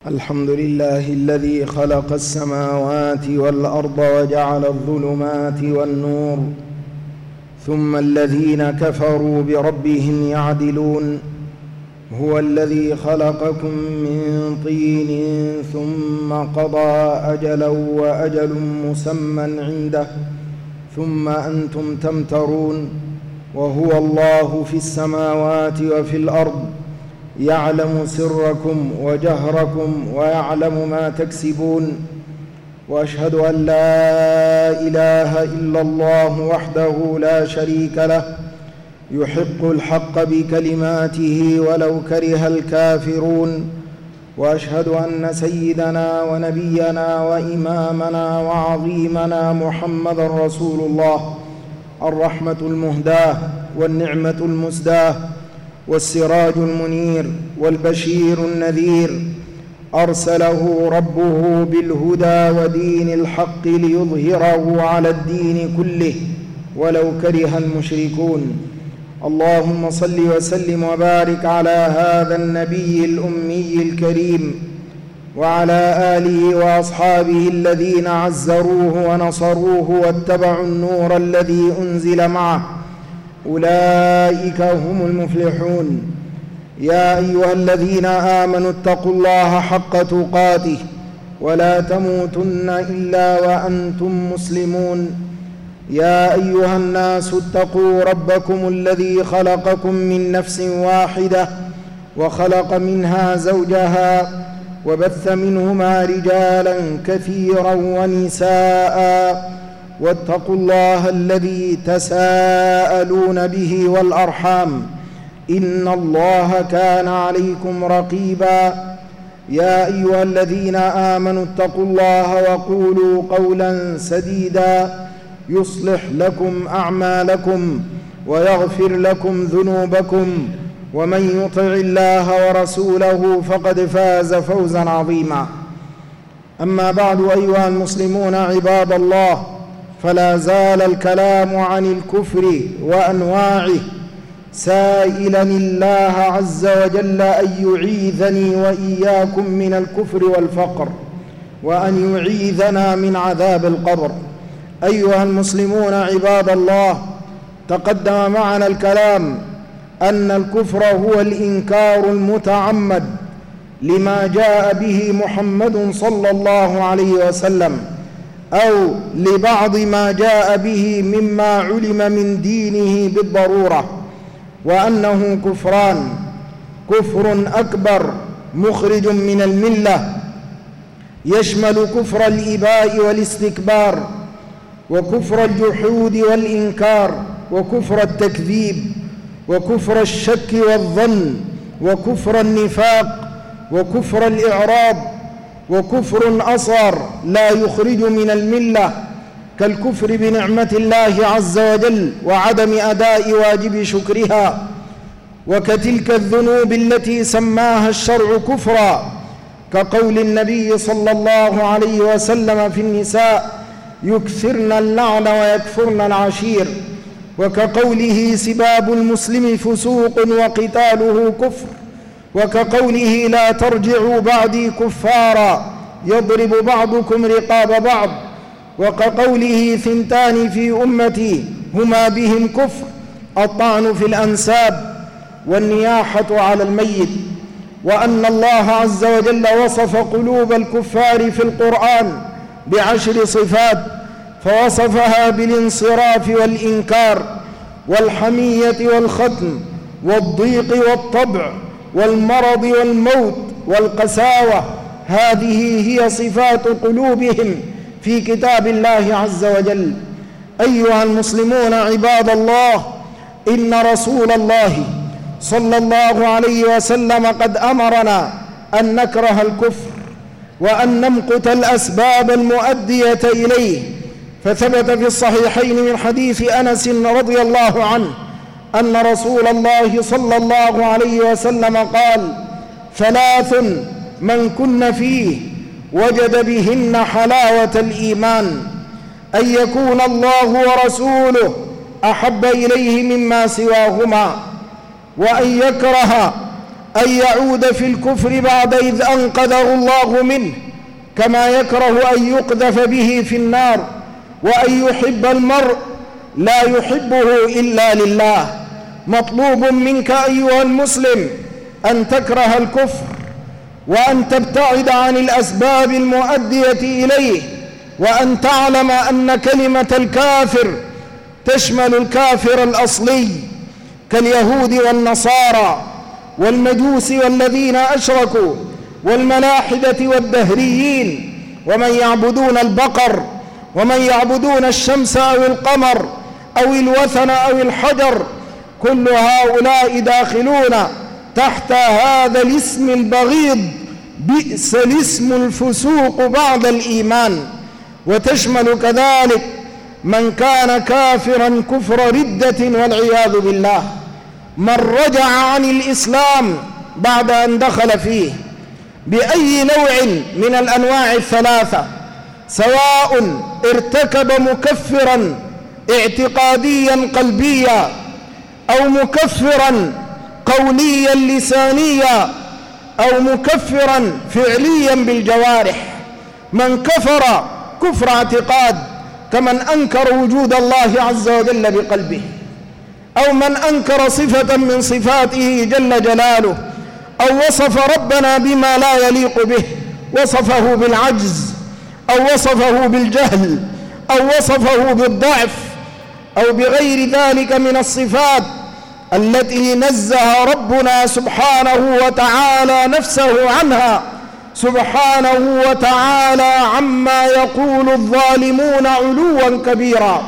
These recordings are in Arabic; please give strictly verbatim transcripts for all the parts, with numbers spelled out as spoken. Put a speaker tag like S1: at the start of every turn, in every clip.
S1: الحمد لله الذي خلق السماوات والأرض وجعل الظلمات والنور، ثم الذين كفروا بربهم يعدلون. هو الذي خلقكم من طين ثم قضى أجلا وأجل مسمى عنده ثم أنتم تمترون. وهو الله في السماوات وفي الأرض، يعلم سركم وجهركم ويعلم ما تكسبون. وأشهد أن لا إله إلا الله وحده لا شريك له، يحق الحق بكلماته ولو كره الكافرون. وأشهد أن سيدنا ونبينا وإمامنا وعظيمنا محمد رسول الله، الرحمة المهداة والنعمة المسداة والسراج المنير والبشير النذير، أرسله ربه بالهدى ودين الحق ليظهره على الدين كله ولو كره المشركون. اللهم صل وسلم وبارك على هذا النبي الأمي الكريم وعلى آله وأصحابه الذين عزروه ونصروه واتبعوا النور الذي أنزل معه، أولئك هم المفلحون. يا أيها الذين آمنوا اتقوا الله حق تقاته ولا تموتن إلا وأنتم مسلمون. يا أيها الناس اتقوا ربكم الذي خلقكم من نفس واحدة وخلق منها زوجها وبث منهما رجالا كثيرا ونساء، واتقوا الله الذي تساءلون به والأرحام، إن الله كان عليكم رقيبا. يا أيها الذين آمنوا اتقوا الله وقولوا قولا سديدا يصلح لكم أعمالكم ويغفر لكم ذنوبكم، ومن يطع الله ورسوله فقد فاز فوزا عظيما. أما بعد، أيها المسلمون عباد الله، فلا زال الكلام عن الكفر وأنواعه، سائلا الله عز وجل أن يعيذني وإياكم من الكفر والفقر، وأن يعيذنا من عذاب القبر. أيها المسلمون عباد الله، تقدم معنا الكلام أن الكفر هو الإنكار المتعمد لما جاء به محمد صلى الله عليه وسلم، أو لبعض ما جاء به مما علم من دينه بالضرورة، وأنه كفران: كفر أكبر مخرج من الملة يشمل كفر الإباء والاستكبار، وكفر الجحود والإنكار، وكفر التكذيب، وكفر الشك والظن، وكفر النفاق، وكفر الإعراض، وكفر أصغر لا يخرج من الملة كالكفر بنعمة الله عز وجل وعدم أداء واجب شكرها، وكتلك الذنوب التي سماها الشرع كفرا، كقول النبي صلى الله عليه وسلم في النساء: يكثرن اللعن ويكفرن العشير، وكقوله: سباب المسلم فسوق وقتاله كفر، وكقوله: لا ترجعوا بعدي كفارا يضرب بعضكم رقاب بعض، وكقوله: ثنتان في أمتي هما بهم كفر: الطعن في الأنساب والنياحة على الميت. وأن الله عز وجل وصف قلوب الكفار في القرآن بعشر صفات، فوصفها بالانصراف والإنكار والحمية والختم والضيق والطبع والمرض والموت والقساوة. هذه هي صفات قلوبهم في كتاب الله عز وجل. أيها المسلمون عباد الله، إن رسول الله صلى الله عليه وسلم قد أمرنا أن نكره الكفر وأن نمقت الأسباب المؤدية إليه، فثبت في الصحيحين من حديث أنس رضي الله عنه أن رسول الله صلى الله عليه وسلم قال: ثلاث من كن فيه وجد بهن حلاوة الإيمان: أن يكون الله ورسوله أحب إليه مما سواهما، وأن يكره أن يعود في الكفر بعد إذ أنقذه الله منه، كما يكره أن يقذف به في النار، وأن يحب المرء لا يحبه إلا لله. مطلوب منك أيها المسلم أن تكره الكفر، وأن تبتعد عن الأسباب المؤدية إليه، وأن تعلم أن كلمة الكافر تشمل الكافر الأصلي كاليهود والنصارى والمجوس والذين أشركوا والملاحدة والدهريين، ومن يعبدون البقر، ومن يعبدون الشمس أو القمر أو الوثن أو الحجر، كل هؤلاء داخلون تحت هذا الاسم البغيض، بئس الاسم الفسوق بعد الإيمان. وتشمل كذلك من كان كافرا كفر ردة والعياذ بالله، من رجع عن الإسلام بعد أن دخل فيه بأي نوع من الأنواع الثلاثة، سواء ارتكب مكفرا اعتقاديا قلبيا أو مكفرا قوليا لسانيا أو مكفرا فعليا بالجوارح. من كفر كفر اعتقاد كمن أنكر وجود الله عز وجل بقلبه، أو من أنكر صفة من صفاته جل جلاله، أو وصف ربنا بما لا يليق به، وصفه بالعجز أو وصفه بالجهل أو وصفه بالضعف أو بغير ذلك من الصفات التي نزه ربنا سبحانه وتعالى نفسه عنها، سبحانه وتعالى عما يقول الظالمون علوا كبيرا.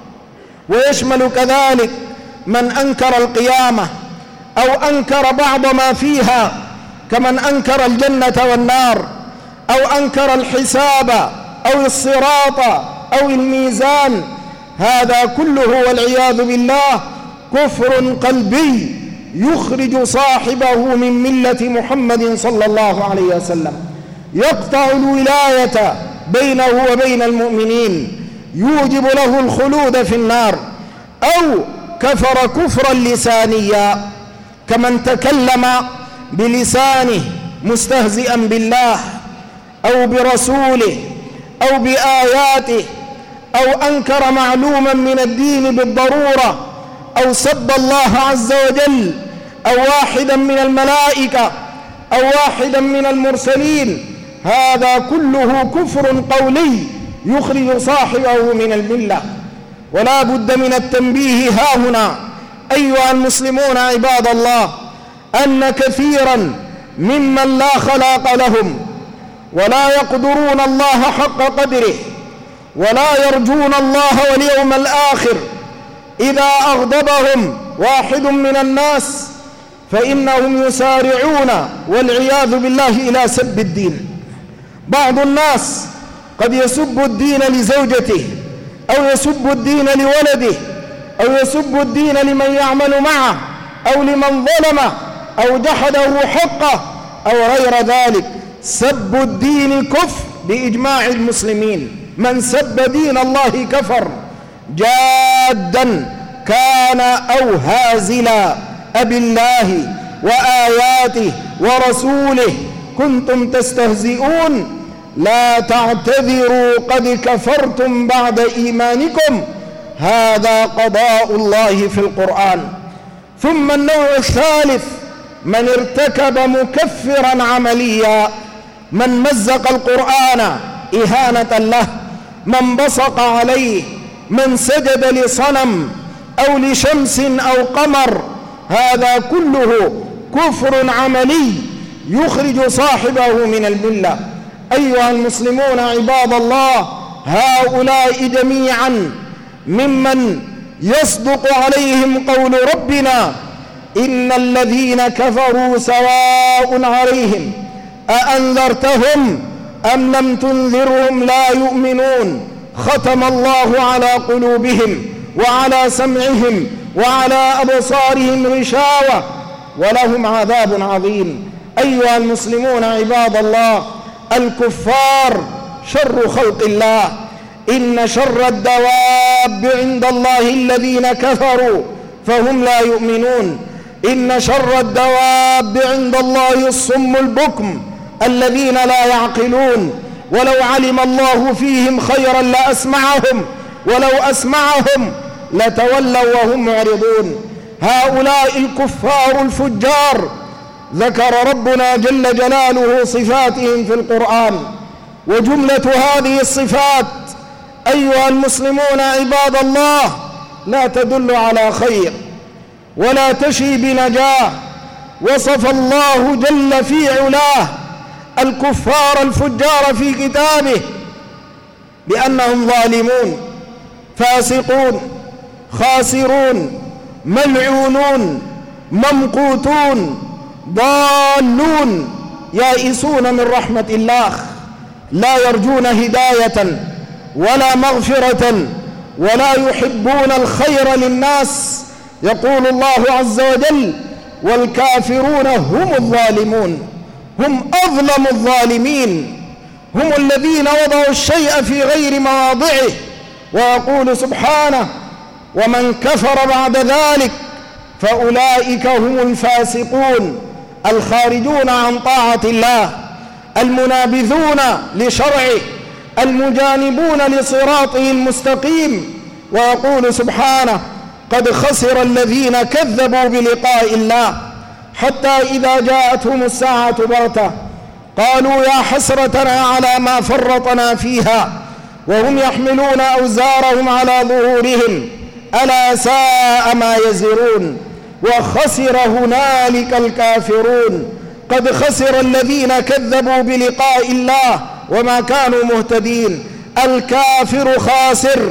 S1: ويشمل كذلك من أنكر القيامة أو أنكر بعض ما فيها، كمن أنكر الجنة والنار، أو أنكر الحساب أو الصراط أو الميزان. هذا كله والعياذ بالله كفر قلبي يخرج صاحبه من ملة محمد صلى الله عليه وسلم، يقطع الولاية بينه وبين المؤمنين، يوجب له الخلود في النار. أو كفر كفرا لسانيا، كمن تكلم بلسانه مستهزئا بالله أو برسوله أو بآياته، أو أنكر معلوما من الدين بالضرورة، أو سب الله عز وجل أو واحدا من الملائكة أو واحدا من المرسلين. هذا كله كفر قولي يخرج صاحبه من الملة. ولا بد من التنبيه هاهنا أيها المسلمون عباد الله أن كثيرا ممن لا خلاق لهم ولا يقدرون الله حق قدره ولا يرجون الله واليوم الآخر، إذا أغضبهم واحد من الناس فإنهم يسارعون والعياذ بالله إلى سب الدين. بعض الناس قد يسب الدين لزوجته أو يسب الدين لولده أو يسب الدين لمن يعمل معه أو لمن ظلمه أو جحده حقه أو غير ذلك. سب الدين كفر بإجماع المسلمين، من سب دين الله كفر جادا كان أو هازلا. أبي الله وآياته ورسوله كنتم تستهزئون لا تعتذروا قد كفرتم بعد إيمانكم، هذا قضاء الله في القرآن. ثم النوع الثالث من ارتكب مكفرا عمليا، من مزق القرآن إهانة له، من بصق عليه، من سجد لصنم أو لشمس أو قمر، هذا كله كفر عملي يخرج صاحبه من الملة. أيها المسلمون عباد الله، هؤلاء جميعا ممن يصدق عليهم قول ربنا إن الذين كفروا سواء عليهم أأنذرتهم أم لم تنذرهم لا يؤمنون، ختم الله على قلوبهم وعلى سمعهم وعلى أبصارهم غشاوة ولهم عذاب عظيم. أيها المسلمون عباد الله، الكفار شر خلق الله، إن شر الدواب عند الله الذين كفروا فهم لا يؤمنون. إن شر الدواب عند الله الصم البكم الذين لا يعقلون، ولو علم الله فيهم خيرا لأسمعهم ولو أسمعهم لتولوا وهم معرضون. هؤلاء الكفار الفجار ذكر ربنا جل جلاله صفاتهم في القرآن، وجملة هذه الصفات أيها المسلمون عباد الله لا تدل على خير ولا تشي بنجاة. وصف الله جل في علاه الكفار الفجار في كتابه بأنهم ظالمون فاسقون خاسرون ملعونون ممقوتون ضالون يائسون من رحمة الله، لا يرجون هداية ولا مغفرة ولا يحبون الخير للناس. يقول الله عز وجل: والكافرون هم الظالمون، هم أظلم الظالمين، هم الذين وضعوا الشيء في غير مواضعه. ويقول سبحانه: ومن كفر بعد ذلك فأولئك هم الفاسقون الخارجون عن طاعة الله المنابذون لشرعه المجانبون لصراطه المستقيم. ويقول سبحانه: قد خسر الذين كذبوا بلقاء الله حتى إذا جاءتهم الساعة بغتة قالوا يا حسرتنا على ما فرطنا فيها وهم يحملون أوزارهم على ظهورهم ألا ساء ما يزرون. وخسر هنالك الكافرون. قد خسر الذين كذبوا بلقاء الله وما كانوا مهتدين. الكافر خاسر،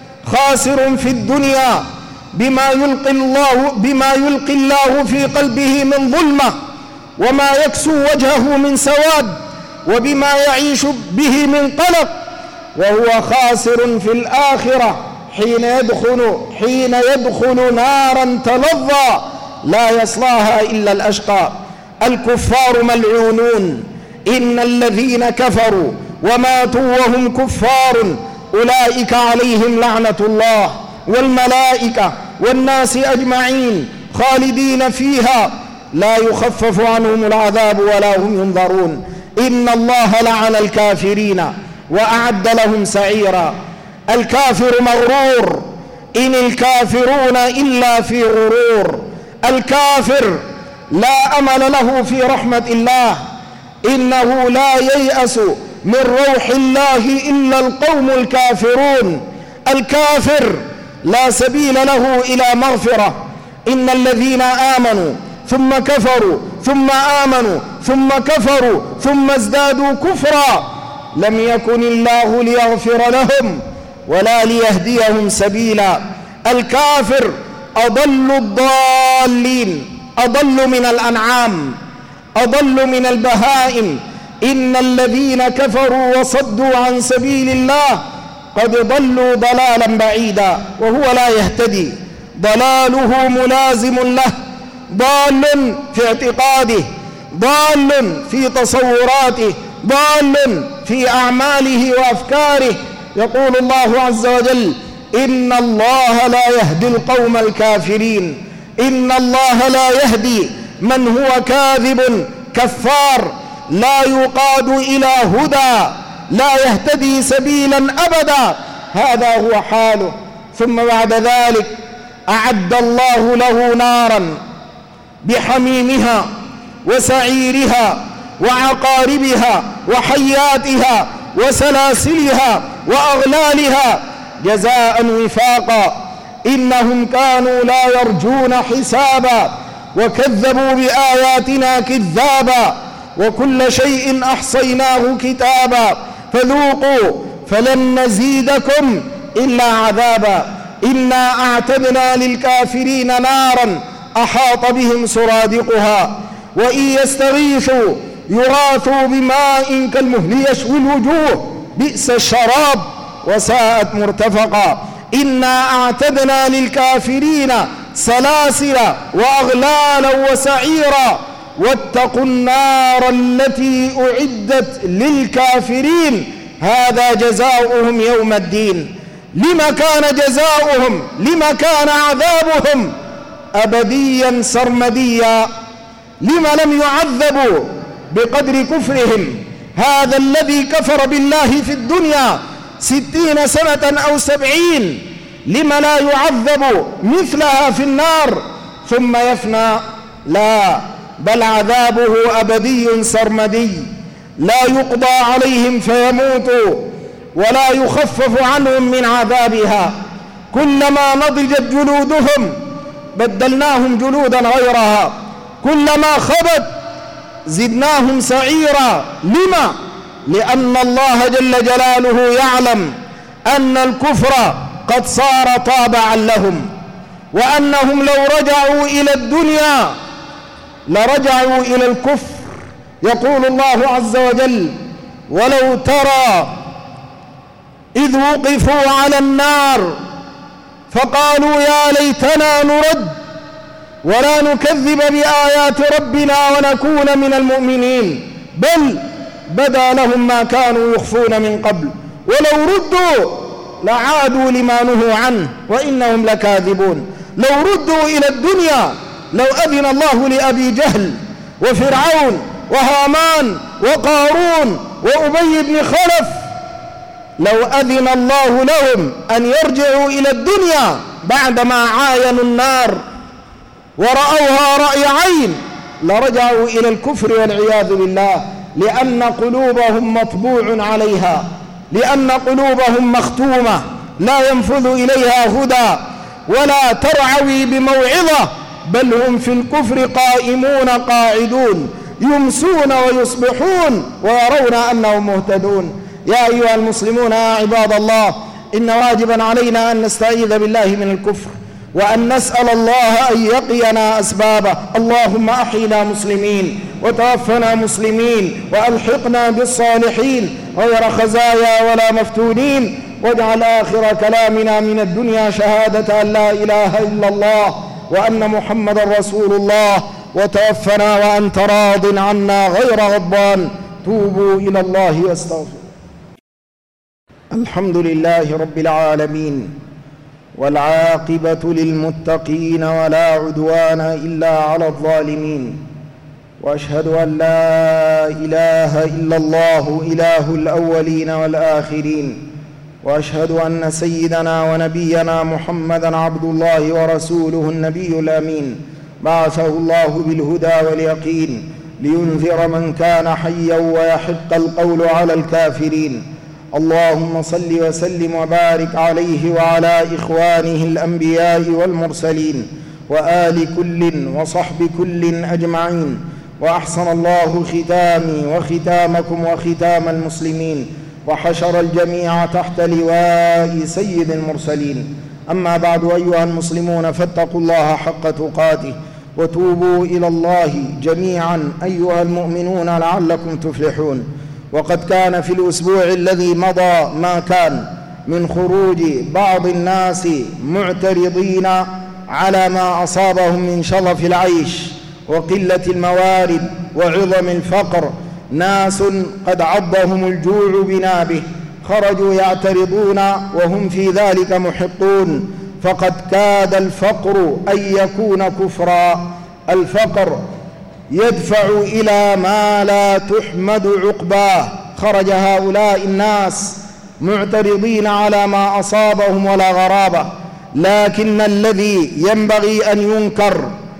S1: خاسر في الدنيا بما يلقي الله بما يلقي الله في قلبه من ظلمة وما يكسو وجهه من سواد وبما يعيش به من قلق، وهو خاسر في الآخرة حين يدخل حين يدخل نارا تلظى لا يصلاها إلا الأشقى. الكفار ملعونون، إن الذين كفروا وماتوا وهم كفار أولئك عليهم لعنة الله والملائكة والناس أجمعين خالدين فيها لا يخفف عنهم العذاب ولا هم ينظرون. إن الله لعن الكافرين وأعد لهم سعيرا. الكافر مغرور، إن الكافرون إلا في غرور. الكافر لا أمل له في رحمة الله، إنه لا ييأس من روح الله إلا القوم الكافرون. الكافر لا سبيل له إلى مغفرة. إن الذين آمنوا ثم كفروا ثم آمنوا ثم كفروا ثم ازدادوا كفرا لم يكن الله ليغفر لهم ولا ليهديهم سبيلا. الكافر أضل الضالين، أضل من الأنعام، أضل من البهائم. إن الذين كفروا وصدوا عن سبيل الله قد ضلوا ضلالا بعيدا وهو لا يهتدي، ضلاله ملازم له، ضال في اعتقاده، ضال في تصوراته، ضال في أعماله وأفكاره. يقول الله عز وجل: إن الله لا يهدي القوم الكافرين. إن الله لا يهدي من هو كاذب كفار لا يقاد إلى هدى، لا يهتدي سبيلا أبدا. هذا هو حاله. ثم بعد ذلك أعد الله له نارا بحميمها وسعيرها وعقاربها وحياتها وسلاسلها وأغلالها جزاء وفاقا. إنهم كانوا لا يرجون حسابا وكذبوا بآياتنا كذابا وكل شيء أحصيناه كتابا فذوقوا فلن نزيدكم إلا عذابا. إنا أعتدنا للكافرين نارا أحاط بهم سرادقها وإن يستغيثوا يغاثوا بماء كالمهل يشوي الوجوه بئس الشراب وساءت مرتفقا. إنا أعتدنا للكافرين سلاسل وأغلالا وسعيرا واتقوا النار التي أعدت للكافرين هذا جزاؤهم يوم الدين. لما كان جزاؤهم؟ لما كان عذابهم؟ أبديا سرمديا. لما لم يعذبوا بقدر كفرهم؟ هذا الذي كفر بالله في الدنيا ستين سنة أو سبعين، لما لا يعذب مثلها في النار ثم يفنى؟ لا، بل عذابه أبدي سرمدي، لا يقضى عليهم فيموتوا ولا يخفف عنهم من عذابها. كلما نضجت جلودهم بدلناهم جلودا غيرها، كلما خبت زدناهم سعيرا. لما؟ لأن الله جل جلاله يعلم أن الكفر قد صار طابعا لهم، وأنهم لو رجعوا إلى الدنيا لرجعوا إلى الكفر. يقول الله عز وجل: ولو ترى إذ وقفوا على النار فقالوا يا ليتنا نرد ولا نكذب بآيات ربنا ونكون من المؤمنين، بل بدا لهم ما كانوا يخفون من قبل ولو ردوا لعادوا لما نهوا عنه وإنهم لكاذبون. لو ردوا إلى الدنيا لو أذن الله لأبي جهل وفرعون وهامان وقارون وأبي بن خلف، لو أذن الله لهم أن يرجعوا إلى الدنيا بعدما عاينوا النار ورأوها رأي عين لرجعوا إلى الكفر والعياذ بالله، لأن قلوبهم مطبوع عليها، لأن قلوبهم مختومة لا ينفذ إليها هدى ولا ترعوي بموعظة، بل هم في الكفر قائمون قاعدون يمسون ويصبحون ويرون أنهم مهتدون. يا أيها المسلمون يا عباد الله، إن واجبا علينا أن نستعيذ بالله من الكفر وأن نسأل الله أن يقينا أسبابه. اللهم أحينا مسلمين وتوفنا مسلمين وألحقنا بالصالحين غير خزايا ولا مفتونين، واجعل آخر كلامنا من الدنيا شهادة أن لا إله إلا الله وأن محمد رسول الله، وتوفنا وأنت راض عنا غير غضبان. توبوا إلى الله واستغفروا. الحمد لله رب العالمين، والعاقبة للمتقين ولا عدوان إلا على الظالمين، وأشهد أن لا إله إلا الله إله الأولين والآخرين، وأشهد أن سيدنا ونبينا محمدًا عبد الله ورسوله النبي الأمين، بعثه الله بالهدى واليقين لينذر من كان حيا ويحق القول على الكافرين. اللهم صل وسلم وبارك عليه وعلى إخوانه الأنبياء والمرسلين وآل كل وصحب كل أجمعين. وأحسن الله ختامي وختامكم وختام المسلمين، وحشر الجميع تحت لواء سيد المرسلين. أما بعد، أيها المسلمون، فاتقوا الله حق تقاته وتوبوا إلى الله جميعا أيها المؤمنون لعلكم تفلحون. وقد كان في الأسبوع الذي مضى ما كان من خروج بعض الناس معترضين على ما أصابهم من شظف العيش وقلة الموارد وعظم الفقر، ناس قد عضهم الجوع بنابه، خرجوا يعترضون وهم في ذلك محقون، فقد كاد الفقر أن يكون كفرا. الفقر يدفع إلى ما لا تحمد عقباه. خرج هؤلاء الناس معترضين على ما أصابهم ولا غرابة، لكن الذي ينبغي أن ينكر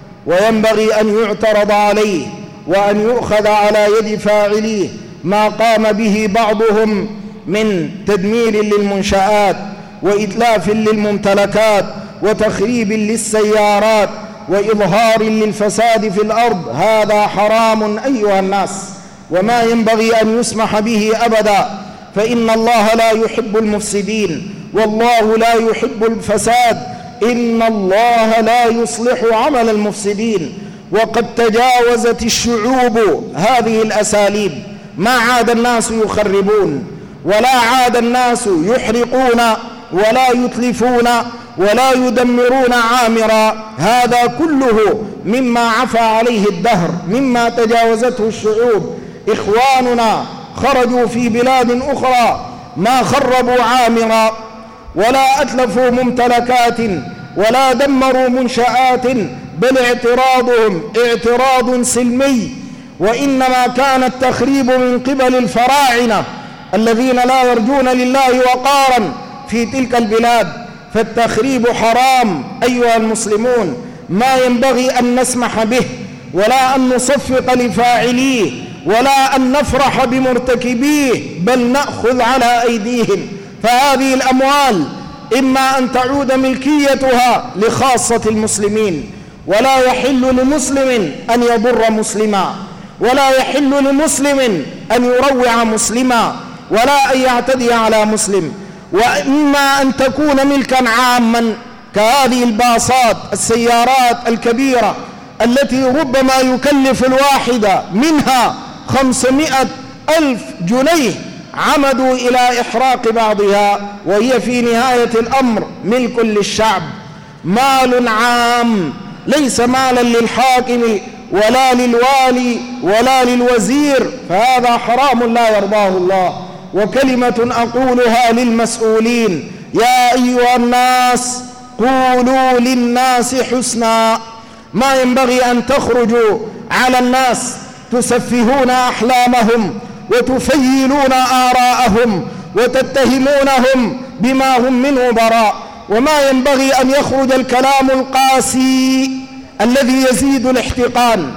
S1: وينبغي أن يعترض عليه وأن يؤخذ على يد فاعليه ما قام به بعضهم من تدمير للمنشآت وإتلاف للممتلكات وتخريب للسيارات وإظهار للفساد في الأرض. هذا حرام أيها الناس، وما ينبغي أن يسمح به أبدا، فإن الله لا يحب المفسدين، والله لا يحب الفساد، إن الله لا يصلح عمل المفسدين. وقد تجاوزت الشعوب هذه الأساليب، ما عاد الناس يخربون ولا عاد الناس يحرقون ولا يتلفون ولا يدمرون عامرا. هذا كله مما عفى عليه الدهر، مما تجاوزته الشعوب. إخواننا خرجوا في بلاد أخرى ما خربوا عامرا ولا أتلفوا ممتلكات ولا دمروا منشآت، بل اعتراضهم اعتراض سلمي، وإنما كان التخريب من قبل الفراعنة الذين لا يرجون لله وقارا في تلك البلاد. فالتخريب حرام أيها المسلمون، ما ينبغي أن نسمح به، ولا أن نصفق لفاعليه، ولا أن نفرح بمرتكبيه، بل نأخذ على أيديهم. فهذه الأموال إما أن تعود ملكيتها لخاصة المسلمين، ولا يحل لمسلم أن يضر مسلما، ولا يحل لمسلم أن يروع مسلما، ولا أن يعتدي على مسلم. وإما أن تكون ملكا عاما كهذه الباصات السيارات الكبيرة التي ربما يكلف الواحدة منها خمسمائة ألف جنيه، عمدوا إلى إحراق بعضها، وهي في نهاية الأمر ملك للشعب. مال عام ليس مالا للحاكم ولا للوالي ولا للوزير، فهذا حرام لا يرضاه الله. وكلمة أقولها للمسؤولين: يا أيها الناس قولوا للناس حسنا. ما ينبغي أن تخرجوا على الناس تسفهون أحلامهم وتفيلون آراءهم وتتهمونهم بما هم منه براء. وما ينبغي أن يخرج الكلام القاسي الذي يزيد الاحتقان.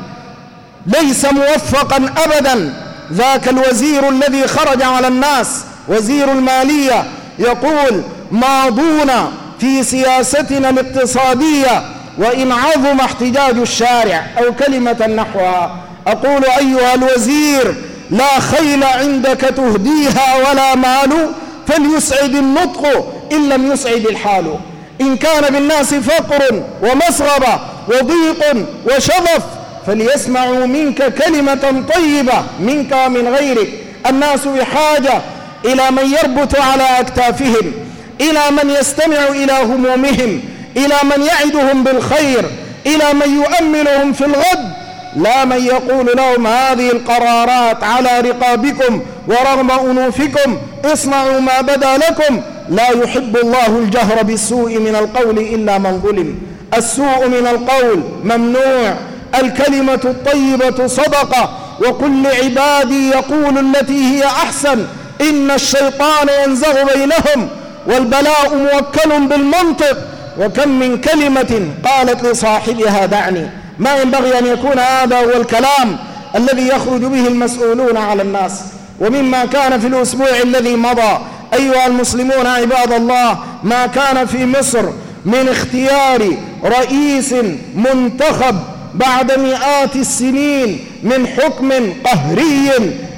S1: ليس موفقا أبدا ذاك الوزير الذي خرج على الناس، وزير المالية، يقول: ماضون في سياستنا الاقتصادية وإن عظم احتجاج الشارع، أو كلمة نحوها. أقول: أيها الوزير، لا خيل عندك تهديها ولا مال، فليسعد النطق إن لم يسعد الحال. إن كان بالناس فقر ومسغبة وضيق وشظف، فليسمعوا منك كلمة طيبة منك ومن غيرك. الناس بحاجة إلى من يربط على أكتافهم، إلى من يستمع إلى همومهم، إلى من يعدهم بالخير، إلى من يؤملهم في الغد، لا من يقول لهم: هذه القرارات على رقابكم ورغم أنوفكم، اصنعوا ما بدا لكم. لا يحب الله الجهر بالسوء من القول إلا من ظلم. السوء من القول ممنوع. الكلمة الطيبة صدقة. وقل لعبادي يقول التي هي أحسن إن الشيطان ينزغ بينهم، والبلاء موكل بالمنطق. وكم من كلمة قالت لصاحبها دعني. ما ينبغي أن يكون هذا هو الكلام الذي يخرج به المسؤولون على الناس. ومما كان في الأسبوع الذي مضى أيها المسلمون عباد الله، ما كان في مصر من اختيار رئيس منتخب بعد مئات السنين من حكم قهري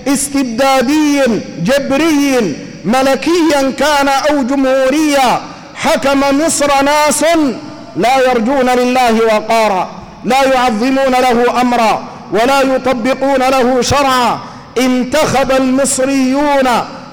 S1: استبدادي جبري ملكيا كان أو جمهوريا. حكم مصر ناس لا يرجون لله وقارا، لا يعظمون له أمرا ولا يطبقون له شرعا. انتخب المصريون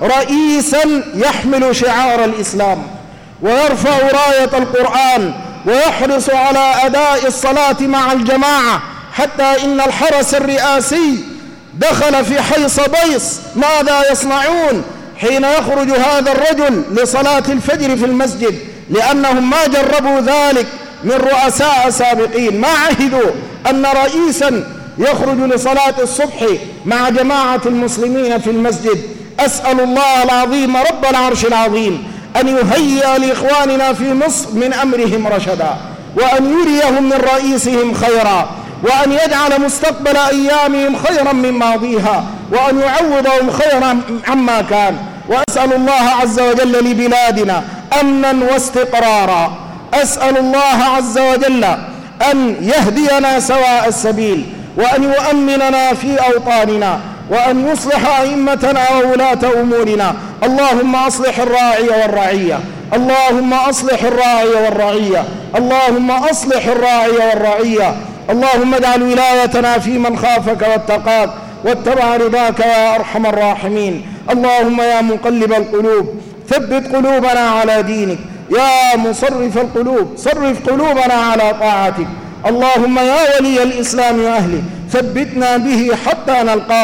S1: رئيسا يحمل شعار الإسلام ويرفع راية القرآن ويحرص على أداء الصلاة مع الجماعة، حتى إن الحرس الرئاسي دخل في حي صبيص. ماذا يصنعون حين يخرج هذا الرجل لصلاة الفجر في المسجد؟ لأنهم ما جربوا ذلك من رؤساء سابقين، ما عهدوا أن رئيسا يخرج لصلاة الصبح مع جماعة المسلمين في المسجد. أسأل الله العظيم رب العرش العظيم أن يهيئ لإخواننا في مصر من أمرهم رشدا، وأن يريهم من رئيسهم خيرا، وأن يجعل مستقبل أيامهم خيرا من ماضيها، وأن يعوضهم خيرا عما كان. وأسأل الله عز وجل لبلادنا أمنا واستقرارا. أسأل الله عز وجل أن يهدينا سواء السبيل، وأن يؤمننا في أوطاننا، وأن يصلح أئمتنا وولاة أمورنا. اللهم أصلح الراعي والرعية، اللهم أصلح الراعي والرعية، اللهم أصلح الراعي والرعية. اللهم اجعل ولايتنا في من خافك واتقاك واتبع رضاك يا أرحم الراحمين. اللهم يا مقلب القلوب ثبت قلوبنا على دينك، يا مصرف القلوب صرف قلوبنا على طاعتك. اللهم يا ولي الإسلام وأهله ثبتنا به حتى نلقاك.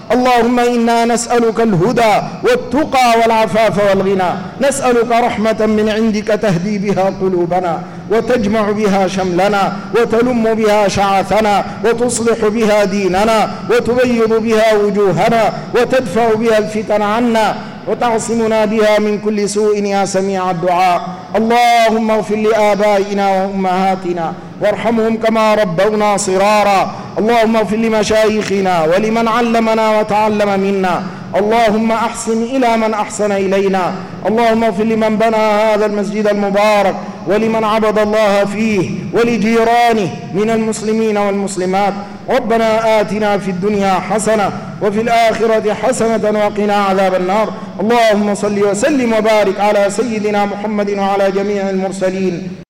S1: اللهم إنا نسألك الهدى والتقى والعفاف والغنى، نسألك رحمة من عندك تهدي بها قلوبنا وتجمع بها شملنا وتلم بها شعثنا وتصلح بها ديننا وتبيض بها وجوهنا وتدفع بها الفتن عنا وتعصمنا بها من كل سوء يا سميع الدعاء. اللهم اغفر لآبائنا وأمهاتنا وارحمهم كما ربونا صغارا. اللهم اغفر لمشايخنا ولمن علمنا وتعلم منا. اللهم أحسن إلى من أحسن إلينا. اللهم اغفر لمن بنى هذا المسجد المبارك ولمن عبد الله فيه ولجيرانه من المسلمين والمسلمات. ربنا آتنا في الدنيا حسنة وفي الآخرة حسنة وقنا عذاب النار. اللهم صل وسلم وبارك على سيدنا محمد وعلى جميع المرسلين.